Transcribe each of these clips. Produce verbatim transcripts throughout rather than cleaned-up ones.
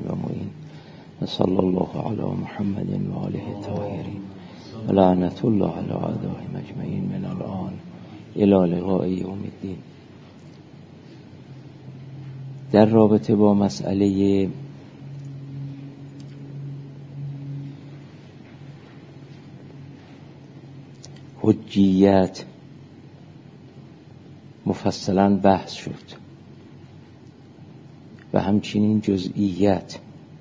و معین و صلی الله علی محمد و آله الطاهرین و لعنت الله علی اعدائهم اجمعین من الان الی لقاء یوم الدین. در رابطه با مسئله حجیت مفصلا بحث شد و همچنین جزئیت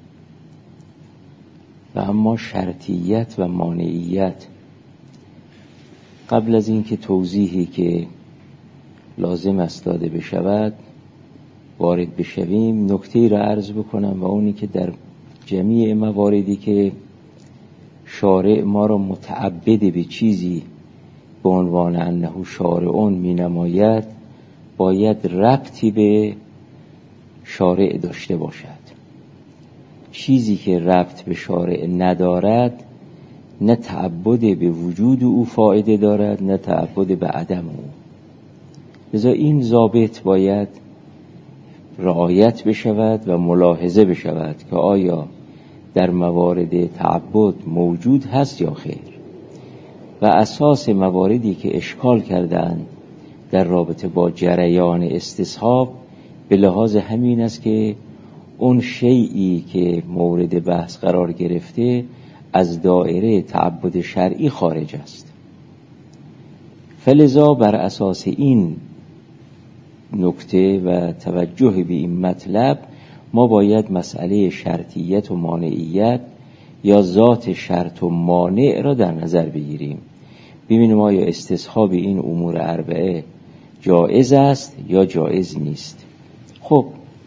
و اما شرطیت و مانعیت. قبل از اینکه توضیحی که لازم است داده بشود وارد بشویم، نکته‌ای را عرض بکنم و اونی که در جمیع مواردی که شارع ما را متعبد به چیزی به عنوان انه شارعون می نماید باید ربطی به شارع داشته باشد. چیزی که ربط به شارع ندارد نه تعبد به وجود او فایده دارد نه تعبد به عدم او. لذا این ضابط باید رعایت بشود و ملاحظه بشود که آیا در موارد تعبد موجود هست یا خیر. و اساس مواردی که اشکال کردند در رابطه با جریان استصحاب به لحاظ همین است که اون شیئی که مورد بحث قرار گرفته از دایره تعبد شرعی خارج است. فلذا بر اساس این نکته و توجه به این مطلب ما باید مسئله شرطیت و مانعیت یا ذات شرط و مانع را در نظر بگیریم، ببینیم آیا استصحاب این امور اربعه جایز است یا جایز نیست. خب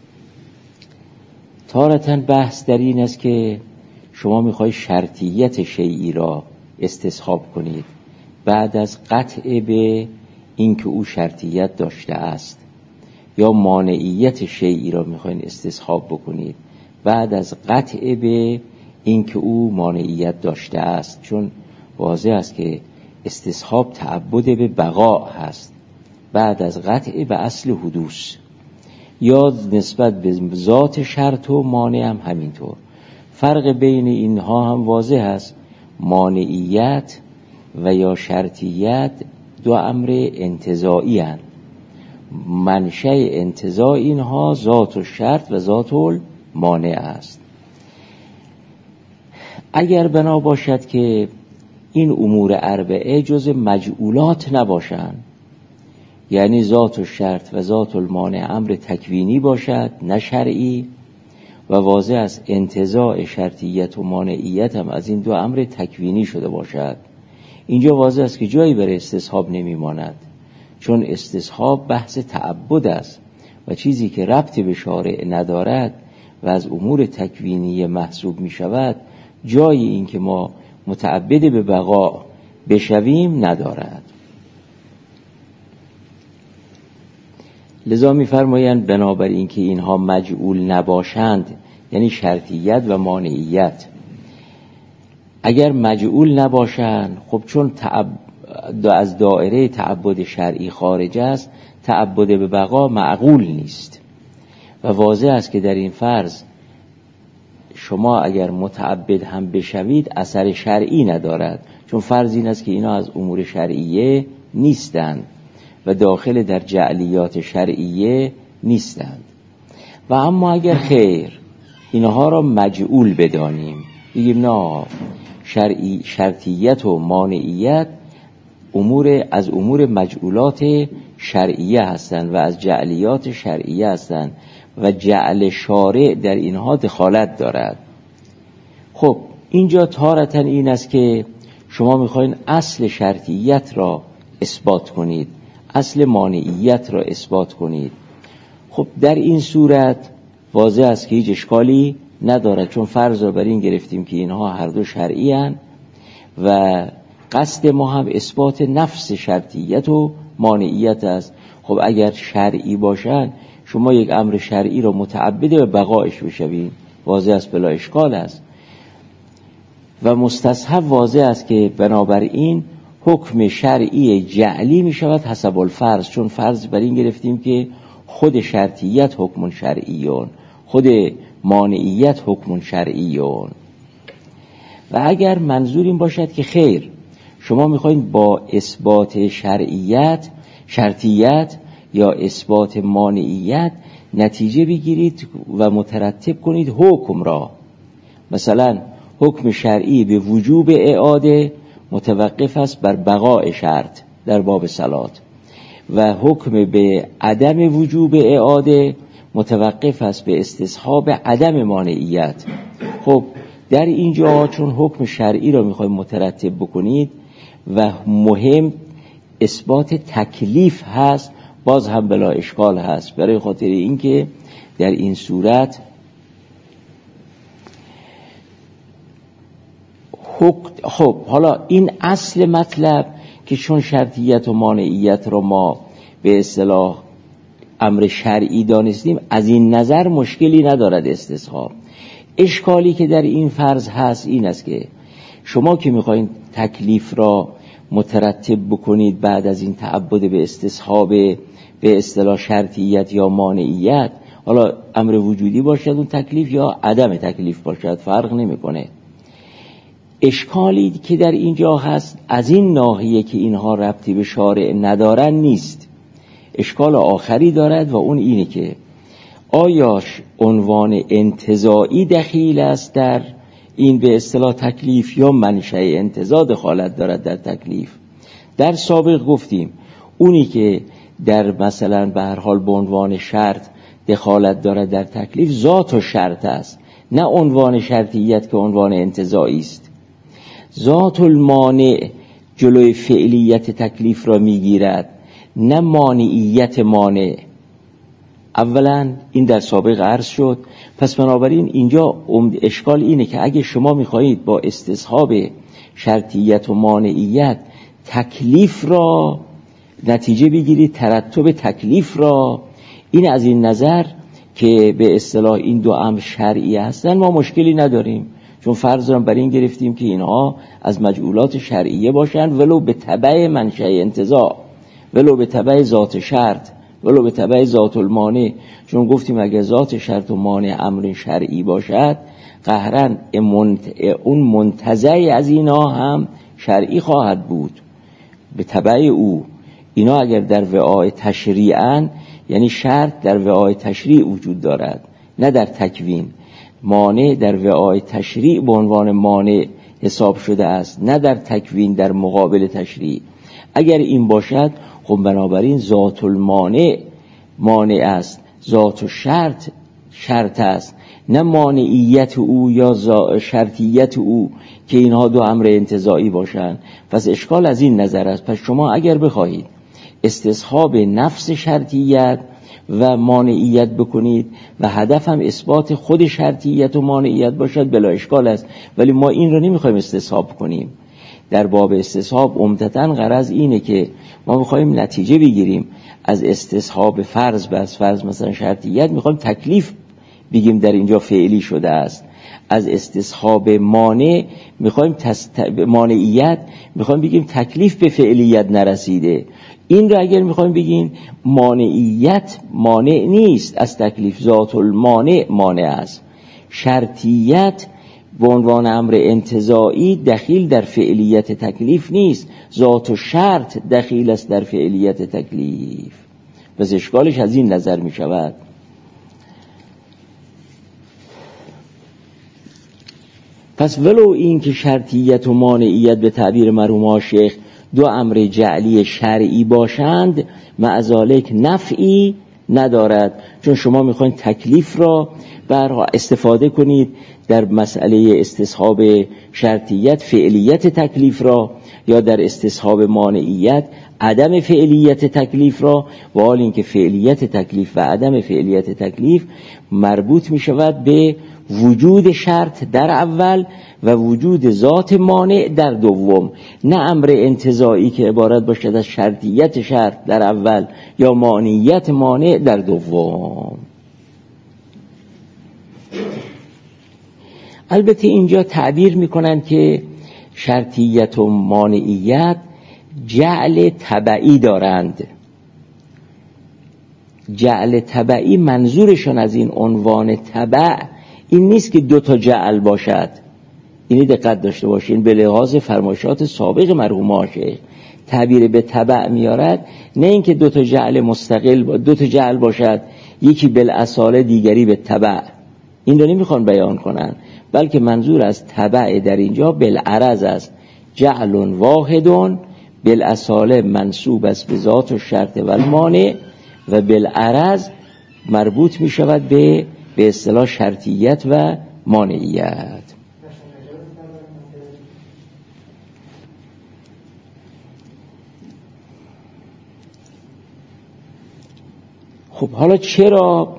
تارتاً بحث در این است که شما میخوای شرطیت شیئی را استصحاب کنید بعد از قطع به اینکه او شرطیت داشته است، یا مانعیت شیئی را میخواین استصحاب بکنید بعد از قطع به اینکه او مانعیت داشته است. چون واضح است که استصحاب تعبد به بقا هست بعد از قطع به اصل حدوث، یا نسبت به ذات شرط و مانع هم همینطور. فرق بین اینها هم واضح است. مانعیت و یا شرطیت دو امر انتزاعی هستند. منشأ انتزاع اینها ذات و شرط و ذات المانع است. اگر بنا باشد که این امور اربعه جز مجعولات نباشند، یعنی ذات و شرط و ذات المانع امر تکوینی باشد نه شرعی، و واضح است انتزاع شرطیت و مانعیت هم از این دو امر تکوینی شده باشد، اینجا واضح است که جایی برای استصحاب نمیماند، چون استصحاب بحث تعبد است و چیزی که ربطی به شارع ندارد و از امور تکوینی محسوب می شود جایی این که ما متعبد به بقا بشویم ندارد. لذا می فرمایند بنابراین که اینها مجعول نباشند، یعنی شرطیت و مانعیت اگر مجعول نباشند، خب چون تعب از دایره تعبد شرعی خارج است تعبد به بقا معقول نیست و واضح است که در این فرض شما اگر متعبد هم بشوید اثر شرعی ندارد، چون فرض این است که اینا از امور شرعیه نیستند و داخل در جعلیات شرعیه نیستند. و اما اگر خیر اینها را مجعول بدانیم، بگیم نه شرعی شرطیت و مانعیت امور از امور مجعولات شرعیه هستند و از جعلیات شرعیه هستند و جعل شارع در اینها دخالت دارد. خب اینجا تارتاً این است که شما میخواین اصل شرطیت را اثبات کنید، اصل مانعیت را اثبات کنید. خب در این صورت واضح است که هیچ اشکالی ندارد، چون فرض را بر این گرفتیم که اینها هر دو شرعی هستند و قصد ما هم اثبات نفس شرطیت و مانعیت است. خب اگر شرعی باشند شما یک امر شرعی را متعبد به بقایش بشوید، واضح است بلا اشکال است. و مستصحب واضح است که بنابراین حکم شرعی جعلی می شود حسب الفرض، چون فرض بر این گرفتیم که خود شرطیت حکم شرعیون، خود مانعیت حکم شرعیون. و اگر منظور این باشد که خیر شما میخواین با اثبات شرعیت شرطیت یا اثبات مانعیت نتیجه بگیرید و مترتب کنید حکم را، مثلا حکم شرعی به وجوب اعاده متوقف است بر بقاء شرط در باب صلات و حکم به عدم وجوب اعاده متوقف است به استصحاب عدم مانعیت. خب در اینجا چون حکم شرعی را میخوایم مترتب بکنید و مهم اثبات تکلیف هست، باز هم بلا اشکال هست، برای خاطر اینکه در این صورت خب حالا این اصل مطلب که چون شرطیت و مانعیت را ما به اصطلاح امر شرعی دانستیم، از این نظر مشکلی ندارد استصحاب. اشکالی که در این فرض هست این است که شما که میخواین تکلیف را مترتب بکنید بعد از این تعبد به استصحاب به اصطلاح شرطیت یا مانعیت، حالا امر وجودی باشد اون تکلیف یا عدم تکلیف باشد فرق نمیکنه. اشکالی که در اینجا هست از این ناحیه که اینها ربطی به شارع ندارن نیست، اشکال آخری دارد و اون اینه که آیا عنوان انتزاعی دخیل است در این به اصطلاح تکلیف یا منشأ انتزاع دخالت دارد در تکلیف. در سابق گفتیم اونی که در مثلا به هر حال به عنوان شرط دخالت دارد در تکلیف ذات و شرط است، نه عنوان شرطیت که عنوان انتزاعی است. ذات المانع جلوی فعلیت تکلیف را میگیرد، نه مانعیت مانع. اولا این در سابق عرض شد. پس بنابراین اینجا اشکال اینه که اگه شما میخواهید با استصحاب شرطیت و مانعیت تکلیف را نتیجه بگیرید، ترتب تکلیف را، این از این نظر که به اصطلاح این دو امر شرعی هستن ما مشکلی نداریم، چون فرض را بر این گرفتیم که اینها از مجعولات شرعیه باشند ولو به تبع منشأ انتزاع، ولو به تبع ذات شرط، ولو به تبع ذات المانع. چون گفتیم اگر ذات شرط و مانع امر شرعی باشد قهرن اون منتزع از اینا هم شرعی خواهد بود به تبع او. اینا اگر در وعای تشریعن یعنی شرط در وعای تشریع وجود دارد نه در تکوین. مانع در وعای تشریع به عنوان مانع حساب شده است نه در تکوین در مقابل تشریع. اگر این باشد خب بنابراین ذات المانع مانع است، ذات و شرط شرط است، نه مانعیت او یا شرطیت او که اینها دو امر انتزاعی باشند. پس اشکال از این نظر است. پس شما اگر بخواهید استصحاب نفس شرطیت و مانعیت بکنید و هدف هم اثبات خود شرطیت و مانعیت باشد بلا اشکال است، ولی ما این رو نمیخوایم استصحاب کنیم. در باب استصحاب عمدتاً غرض اینه که ما میخوایم نتیجه بگیریم از استصحاب فرض بس فرض مثلا شرطیت، میخوایم تکلیف بگیم در اینجا فعلی شده است. از استصحاب مانع میخوایم تست... مانعیت میخوایم بگیم تکلیف به فعلیت نرسیده. این را اگر میخوایم بگیم مانعیت مانع نیست از تکلیف، ذات المانع مانع است. شرطیت به عنوان امر انتزاعی دخیل در فعلیت تکلیف نیست، ذات و شرط دخیل است در فعلیت تکلیف. پس اشکالش از این نظر می شود. پس ولو این که شرطیت و مانعیت به تعبیر مرحوم شیخ دو امر جعلی شرعی باشند، معذالک نفعی ندارد، چون شما میخواین تکلیف را بر استفاده کنید در مسئله استصحاب شرطیت فعلیت تکلیف را، یا در استصحاب مانعیت عدم فعلیت تکلیف را، و حال اینکه فعلیت تکلیف و عدم فعلیت تکلیف مربوط می شود به وجود شرط در اول و وجود ذات مانع در دوم، نه امر انتزاعی که عبارت باشد از شرطیت شرط در اول یا مانعیت مانع در دوم. البته اینجا تعبیر میکنن که شرطیت و مانعیت جعل تبعی دارند. جعل تبعی منظورشان از این عنوان تبع این نیست که دو تا جعل باشد. اینی دقت داشته باشین، به لحاظ فرمایشات سابق مرحوم عاشق تعبیر به تبع میارد، نه اینکه دو تا جعل مستقل با دو تا جعل باشد، یکی بالاصاله دیگری به تبع. این رو نمیخوان بیان کنن، بلکه منظور از تبع در اینجا بالعرض است. جعل واحد بالاصاله منصوب است به ذات و شرط و المانع، و بالعرض مربوط می شود به به اصطلاح شرطیت و مانعیت. خب حالا چرا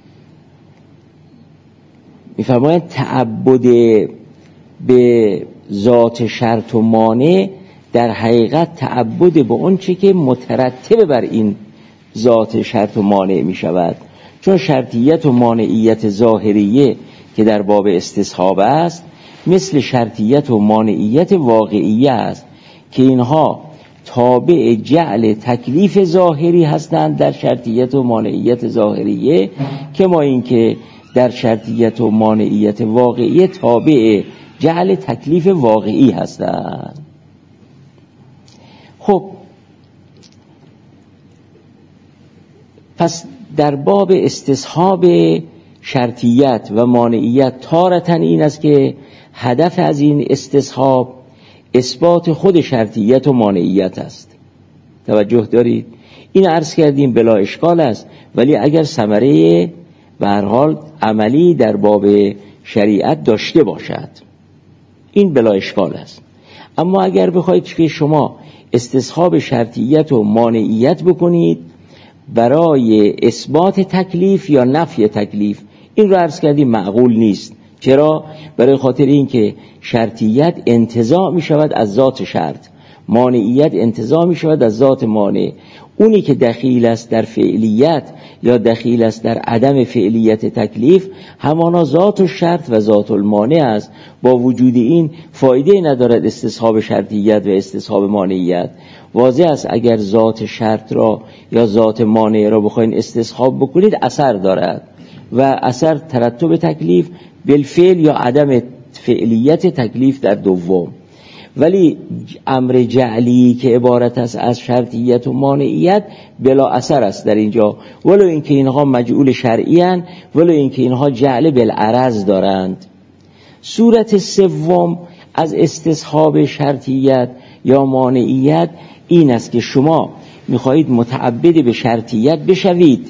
میفرمایند تعبد به ذات شرط و مانع در حقیقت تعبد به اون چه که مترتب بر این ذات شرط و مانع می شود، چون شرطیت و مانعیت ظاهریه که در باب استصحاب است مثل شرطیت و مانعیت واقعیه است که اینها تابع جعل تکلیف ظاهری هستند در شرطیت و مانعیت ظاهریه، که ما این که در شرطیت و مانعیت واقعیه تابع جعل تکلیف واقعی هستند. خب پس در باب استصحاب شرطیت و مانعیت تارةً این است که هدف از این استصحاب اثبات خود شرطیت و مانعیت است. توجه دارید؟ این عرض کردیم بلا اشکال است، ولی اگر ثمره به هر حال عملی در باب شریعت داشته باشد این بلا اشکال است. اما اگر بخواید که شما استصحاب شرطیت و مانعیت بکنید برای اثبات تکلیف یا نفی تکلیف، این رو عرض کردیم معقول نیست. چرا؟ برای خاطر این که شرطیت انتزاع می شود از ذات شرط، مانعیت انتزاع می شود از ذات مانع. اونی که دخیل است در فعلیت یا دخیل است در عدم فعلیت تکلیف همانا ذات و شرط و ذات المانع است. با وجود این فایده ندارد استصحاب شرطیت و استصحاب مانعیت. واضح است اگر ذات شرط را یا ذات مانع را بخواین استصحاب بکنید اثر دارد و اثر ترتب تکلیف بالفعل یا عدم فعلیت تکلیف در دوم. ولی امر جعلی که عبارت است از شرطیت و مانعیت بلا اثر است در اینجا، ولو اینکه اینها مجعول شرعی اند، ولو اینکه اینها جعل بالعرض دارند. صورت سوم از استصحاب شرطیت یا مانعیت این است که شما میخواهید متعبد به شرطیت بشوید،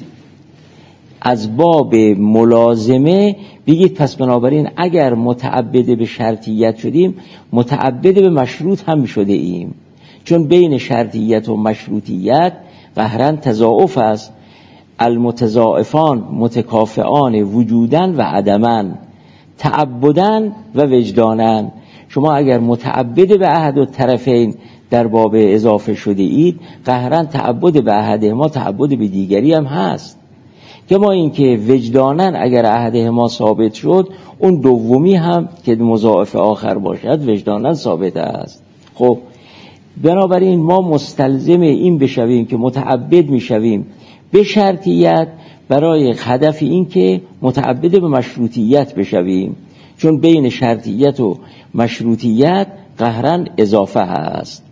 از باب ملازمه بگید پس بنابراین اگر متعبد به شرطیت شدیم متعبد به مشروط هم شده ایم، چون بین شرطیت و مشروطیت قهرن تضاعف است. المتضاعفان متکافئان وجودن و عدمن، تعبدن و وجدانن. شما اگر متعبد به احد و طرفین در باب اضافه شده اید قهرن تعبد به احدهما تعبد به دیگری هم هست، که ما این که وجدانن اگر احدهما ثابت شد اون دومی هم که مضاعف آخر باشد وجدانن ثابت است. خب بنابراین ما مستلزم این بشویم که متعبد میشویم به شرطیت برای هدف این که متعبد به مشروطیت بشویم، چون بین شرطیت و مشروطیت قهرن اضافه هست،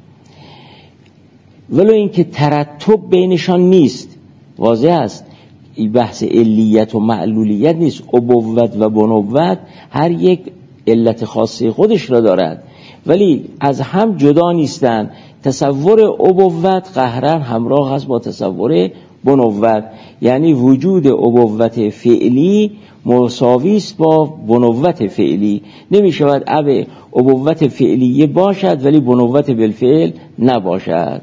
ولو اینکه ترتب بینشان نیست. واضح است این بحث علیت و معلولیت نیست. ابوت و بنوت هر یک علت خاصه خودش را دارد ولی از هم جدا نیستند. تصور ابوت قهرن همراه است با تصور بنوت، یعنی وجود ابوت فعلی مساوی است با بنوت فعلی. نمی شود اب ابوت فعلیه باشد ولی بنوت بالفعل نباشد.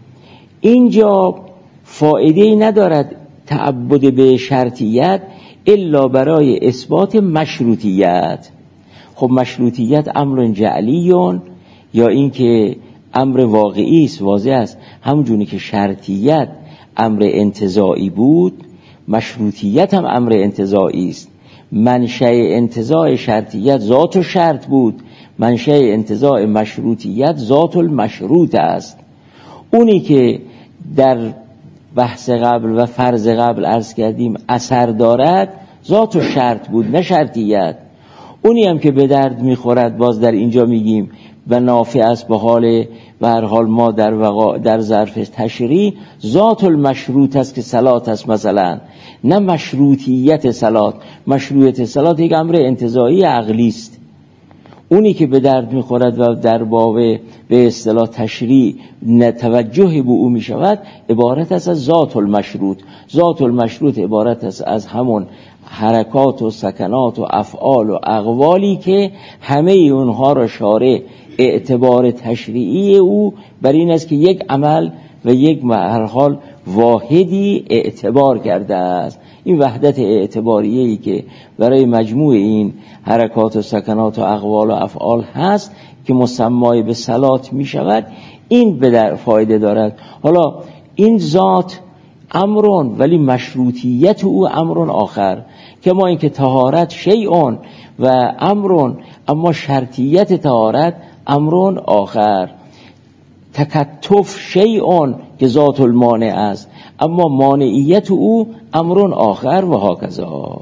اینجا فایده ندارد تعبد به شرطیت الا برای اثبات مشروطیت. خب مشروطیت امر جعلیون یا این که امر واقعی است. واضح است همونجوری که شرطیت امر انتزاعی بود مشروطیت هم امر انتزاعی است. منشأ انتزاع شرطیت ذات و شرط بود، منشأ انتزاع مشروطیت ذات المشروط است. اونی که در بحث قبل و فرض قبل عرض کردیم اثر دارد ذات و شرط بود نه شرطیت. اونی هم که به درد میخورد باز در اینجا میگیم و نافع است به حال و هر حال ما در وقا در ظرف تشریع ذات المشروط است که صلات است مثلا، نه مشروطیت صلات. مشروطیت صلات یک امر انتزاعی عقلی است. اونی که به درد میخورد و در باب به اصطلاح تشریع توجه به او میشود عبارت است از ذات المشروط. ذات المشروط عبارت است از همون حرکات و سکنات و افعال و اقوالی که همه اونها را شارع اعتبار تشریعی او بر این است که یک عمل و یک هر حال واحدی اعتبار کرده است. این وحدت اعتباریه‌ای که برای مجموع این حرکات و سکنات و اقوال و افعال هست که مسمای به صلات می شود، این به در فایده دارد. حالا این ذات امرون ولی مشروطیت او امرون آخر، که ما این که طهارت شیئون و امرون، اما شرطیت طهارت امرون آخر. تکتف شیئون که ذات المانع است، اما مانعیت او امرون آخر و هاکذا.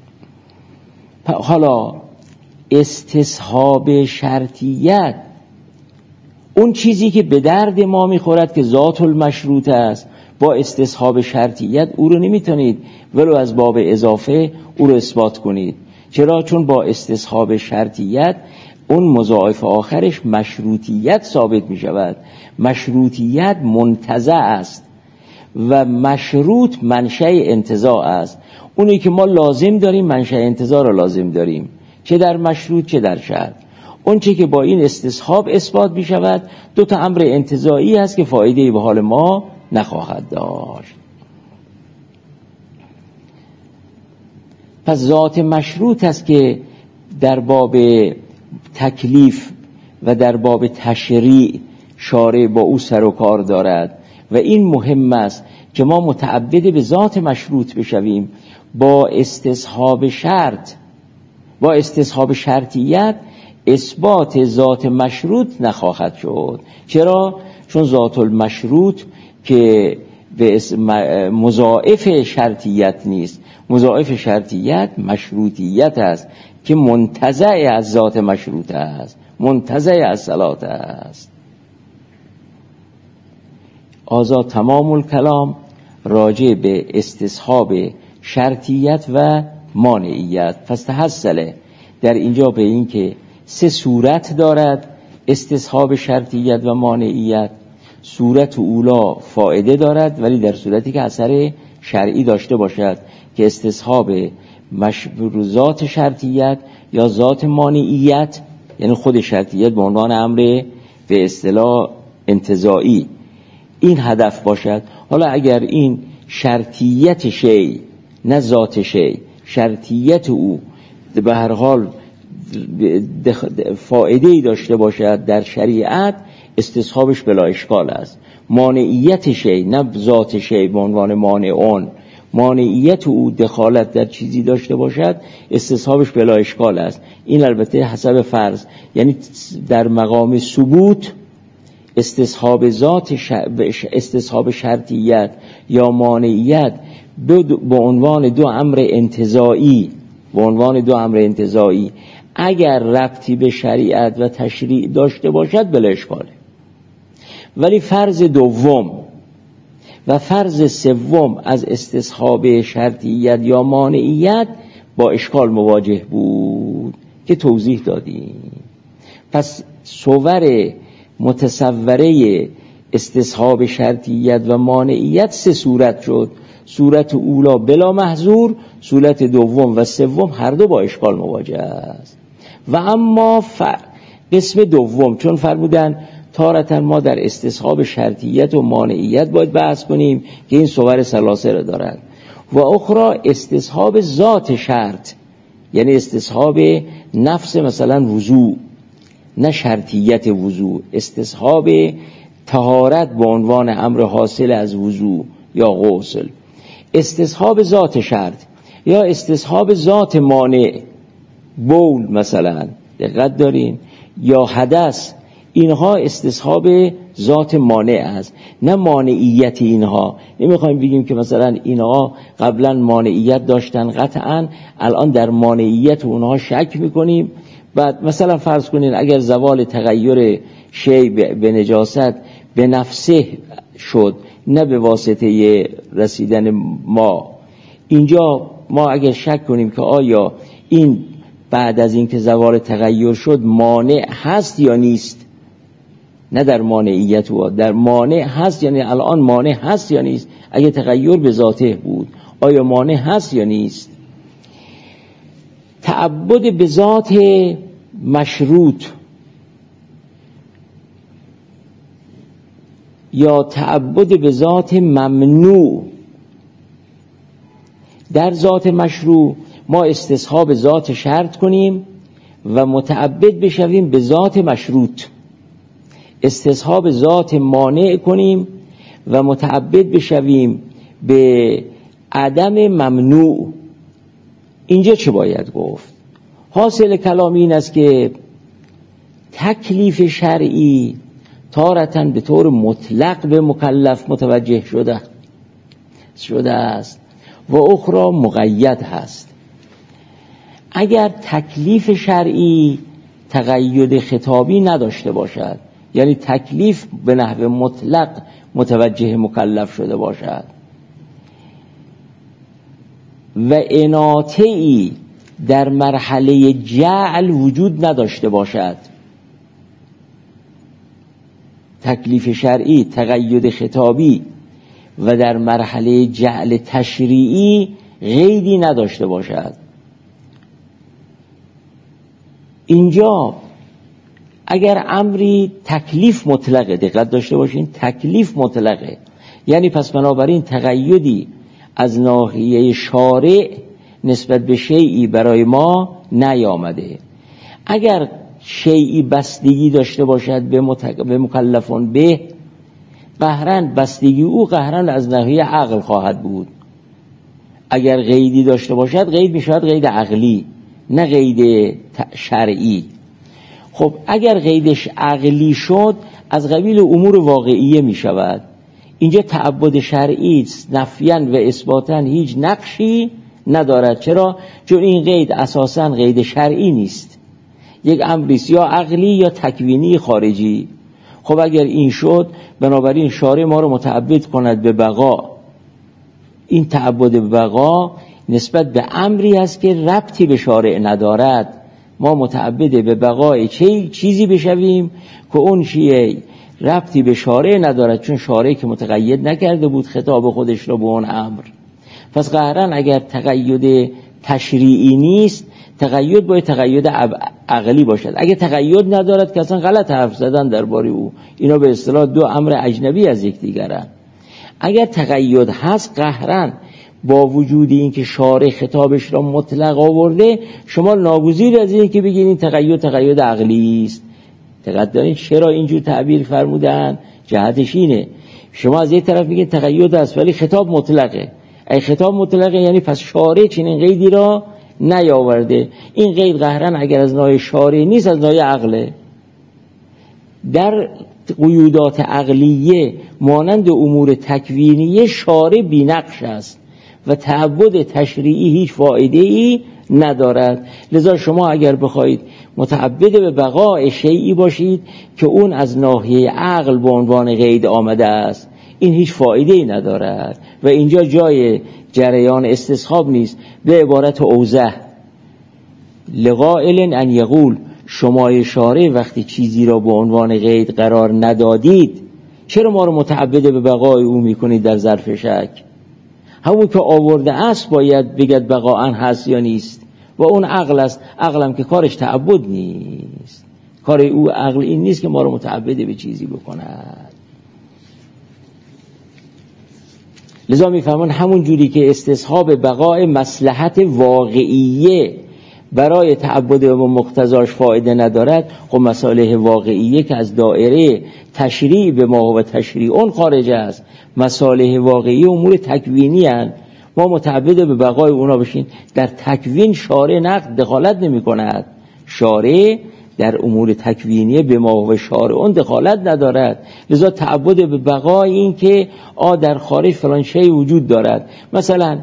حالا استصحاب شرطیت، اون چیزی که به درد ما میخورد که ذات المشروط است، با استصحاب شرطیت او رو نمیتونید ولو از باب اضافه او رو اثبات کنید. چرا؟ چون با استصحاب شرطیت اون مضاعف آخرش مشروطیت ثابت می شود. مشروطیت منتزع است و مشروط منشأ انتزاع است. اونی که ما لازم داریم منشأ انتزاع رو لازم داریم، چه در مشروط چه در شرط. اون چی که با این استصحاب اثبات می شود دو تا امر انتزاعی است که فایده به حال ما نخواهد داشت. پس ذات مشروط است که در باب تکلیف و در باب تشریع شارع با او سر و کار دارد و این مهم است که ما متعبد به ذات مشروط بشویم. با استصحاب شرط، با استصحاب شرطیت اثبات ذات مشروط نخواهد شد. چرا؟ چون ذات المشروط که به مضاعف شرطیت نیست. مضاعف شرطیت مشروطیت است که منتزع از ذات مشروط است، منتزع از صلات است. آزاد تمام الکلام راجع به استصحاب شرطیت و مانعیت. پس تحصله در اینجا به این که سه صورت دارد استصحاب شرطیت و مانعیت. صورت اولا فایده دارد ولی در صورتی که اثر شرعی داشته باشد که استصحاب ذات شرطیت یا ذات مانعیت، یعنی خود شرطیت به عنوان امر به اصطلاح انتزاعی، این هدف باشد. حالا اگر این شرطیت شی نه ذات شی، شرطیت او به هر حال فایده‌ای داشته باشد در شریعت، استصحابش بلا اشکال است. مانعیت شی نه ذات شی به عنوان مانعون، مانعیت او دخالت در چیزی داشته باشد استصحابش بلا اشکال است. این البته حسب فرض، یعنی در مقام ثبوت استصحاب ذات شر... استصحاب شرطیت یا مانعیت به عنوان دو امر انتزاعی، به عنوان دو امر انتزاعی اگر ربطی به شریعت و تشریع داشته باشد بلا اشکاله. ولی فرض دوم و فرض سوم از استصحاب شرطیت یا مانعیت با اشکال مواجه بود که توضیح دادیم. پس صور متصوره استصحاب شرطیت و مانعیت سه صورت شد. صورت اولا بلا محظور، صورت دوم و سوم هر دو با اشکال مواجه است. و اما ف... قسم دوم، چون فرمودن تارتاً ما در استصحاب شرطیت و مانعیت باید بحث کنیم که این صور ثلاثه را دارد، و اخرى استصحاب ذات شرط، یعنی استصحاب نفس مثلا وضوع نه شرطیت وضوع، استصحاب طهارت به عنوان امر حاصل از وضوع یا غسل، استصحاب ذات شرط یا استصحاب ذات مانع، بول مثلا، دقت دارین، یا حدث. اینها استصحاب ذات مانع است، نه مانعیت اینها. نمیخوایم بگیم که مثلا اینها قبلا مانعیت داشتن قطعا، الان در مانعیت اونها شک میکنیم. بعد مثلا فرض کنین اگر زوال تغییر شی به نجاست به نفسه شد، نه به واسطه رسیدن ما، اینجا ما اگر شک کنیم که آیا این بعد از اینکه زوال تغییر شد مانع هست یا نیست، نه در مانعیت او، در مانع هست، یعنی الان مانع هست یا نیست. اگه تغییر به ذاته بود آیا مانع هست یا نیست. تعبد به ذات مشروط یا تعبد به ذات ممنوع. در ذات مشروع ما استصحاب ذات شرط کنیم و متعبد بشویم به ذات مشروط، استصحاب ذات مانع کنیم و متعبد بشویم به عدم ممنوع. اینجا چه باید گفت؟ حاصل کلام این است که تکلیف شرعی تارتاً به طور مطلق به مکلف متوجه شده شده است و اخرى مقید هست. اگر تکلیف شرعی تقید خطابی نداشته باشد، یعنی تکلیف به نحو مطلق متوجه مکلف شده باشد و اناطه‌ای در مرحله جعل وجود نداشته باشد، تکلیف شرعی تقید خطابی و در مرحله جعل تشریعی قیدی نداشته باشد، اینجا اگر امری تکلیف مطلقه، دقت داشته باشین تکلیف مطلقه، یعنی پس بنابراین تقیدی از ناحیه شارع نسبت به شیئی برای ما نیامده. اگر شیئی بستگی داشته باشد به, متق... به مکلفون به، قهرن بستگی او قهرن از ناحیه عقل خواهد بود. اگر قیدی داشته باشد قید می شود قید عقلی، نه قید شرعی. خب اگر قیدش عقلی شد از قبیل امور واقعیه می شود. اینجا تعبد شرعی نفیاً و اثباتاً هیچ نقشی ندارد. چرا؟ چون این قید اساساً قید شرعی نیست، یک امریست یا عقلی یا تکوینی خارجی. خب اگر این شد بنابراین شارع ما رو متعبد کند به بقا. این تعبد به بقا نسبت به امری است که ربطی به شارع ندارد. ما متعبد به بقای چه چیزی بشویم که اون چیه ربطی به شارع ندارد، چون شارع که متقید نکرده بود خطاب خودش رو به اون امر. پس قهرن اگر تقید تشریعی نیست، تقید باید تقید عقلی باشد. اگه تقید ندارد که اصلا غلط حرف زدن درباره او، اینا به اصطلاح دو امر اجنبی از یکدیگرن. اگر تقید هست قهرن با وجود این که شارع خطابش را مطلق آورده، شما ناگزیر از این که بگید این تقید تقید عقلی است. دقت دارین چرا اینجور تعبیر فرمودن؟ جهتش اینه. شما از یک طرف میگید تقید است ولی خطاب مطلقه. ای خطاب مطلقه یعنی پس شارع چنین قیدی را نیاورده. این قید قهرن اگر از نوع شارع نیست از نوع عقله. در قیودات عقلیه مانند امور تکوینیه شارع بی‌نقش است و تعبد تشریعی هیچ فایده ای ندارد. لذا شما اگر بخواید متعبد به بقای شیئی باشید که اون از ناحیه عقل به عنوان قید آمده است، این هیچ فایده ای ندارد و اینجا جای جریان استصحاب نیست. به عبارت اوضح لقائل ان یقول، شما شارع وقتی چیزی را به عنوان قید قرار ندادید چرا ما رو متعبد به بقای او میکنید در ظرف شک؟ همون که آورده است باید بگد بقاءً هست یا نیست و اون عقل است. عقلم که کارش تعبد نیست، کار او عقل این نیست که ما رو متعبد به چیزی بکند. لذا میفهمون همون جوری که استصحاب بقای مصلحت واقعیه برای تعبد و مقتضاش فایده ندارد، خب مصالح واقعیه که از دایره تشریع به ما و تشریع اون خارج است، مصالح واقعی امور تکوینی هستند. ما متعبد به بقای اونا بشین. در تکوین شارع نقد دخالت نمی کند. شارع در امور تکوینیه به ما و شارعون دخالت ندارد. لذا تعبد به بقای این که آ در خارج فلان شی وجود دارد، مثلا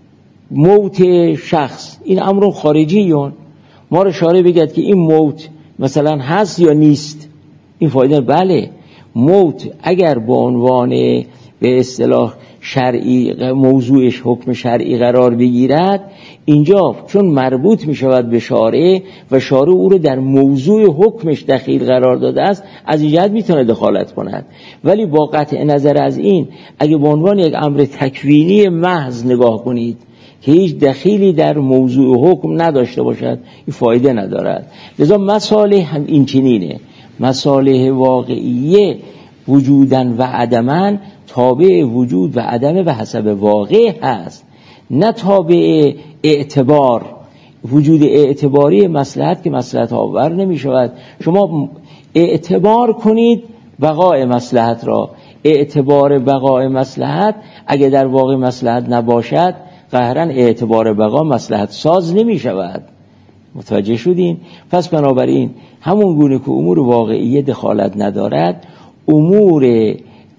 موت شخص، این امر خارجیون، ما رو شارع بگید که این موت مثلا هست یا نیست، این فایده. بله موت اگر به عنوان به اصطلاح شرعی موضوعش حکم شرعی قرار بگیرد، اینجا چون مربوط می شود به شارع و شارع او رو در موضوع حکمش دخیل قرار داده است، از این جهت می تونه دخالت کند. ولی با قطع نظر از این، اگه به عنوان یک امر تکوینی محض نگاه کنید که هیچ دخیلی در موضوع حکم نداشته باشد، این فایده ندارد. لذا مصالح هم این چنینه، مصالح واقعیه وجودن و عدمن تابع وجود و عدم و حسب واقع هست، نه تابع اعتبار. وجود اعتباری مصلحت که مصلحت آور نمی شود. شما اعتبار کنید بقای مصلحت را، اعتبار بقای مصلحت اگه در واقع مصلحت نباشد قهرن اعتبار بقا مصلحت ساز نمی شود. متوجه شدین؟ پس بنابراین همون گونه که امور واقعیه دخالت ندارد، امور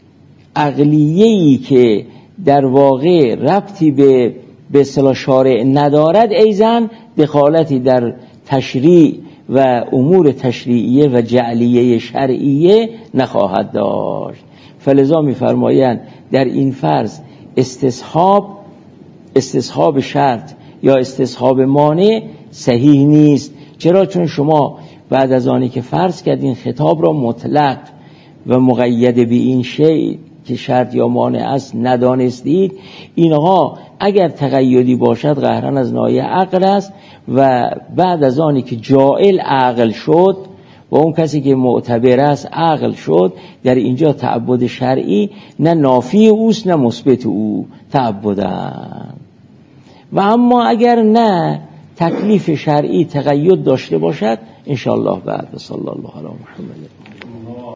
عقلیه‌ای که در واقع ربطی به به اصطلاح شارع ندارد ایزن دخالتی در تشریع و امور تشریعیه و جعلیه شرعیه نخواهد داشت. فلذا می‌فرمایند در این فرض استصحاب استصحاب شرط یا استصحاب مانع صحیح نیست. چرا؟ چون شما بعد از آنی که فرض کردین خطاب را مطلق و مقید به این شی که شرط یا مانع است ندانستید، اینها اگر تقیدی باشد قهرن از ناحیه عقل است و بعد از آنی که جائل عقل شد و اون کسی که معتبر است عقل شد، در اینجا تعبد شرعی نه نافی اوست نه مثبت او تعبدن. و اما اگر نه تکلیف شرعی تقید داشته باشد، انشاءالله بعد. صلی الله علی محمد.